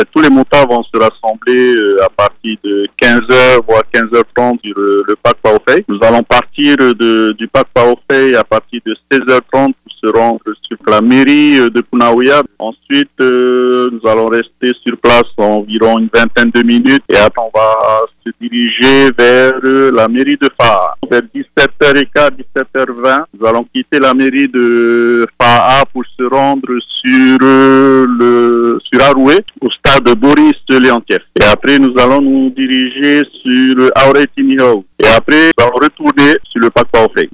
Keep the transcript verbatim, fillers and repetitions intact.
Tous les motards vont se rassembler euh, à partir de quinze heures, voire quinze heures trente sur euh, le parc Paofei. Nous allons partir de, du parc Paofei à partir de seize heures trente pour se rendre sur la mairie euh, de Punaouia. Ensuite, euh, nous allons rester sur place environ une vingtaine de minutes et après on va se diriger vers euh, la mairie de Fa'a. Vers dix-sept heures quinze, dix-sept heures vingt, nous allons quitter la mairie de Fa'a pour se rendre sur euh, le sur Aroué, au stade de Boris Leontiev. Et après, nous allons nous diriger sur Aureti Nihau. Et après, nous allons retourner sur le parc Paofei.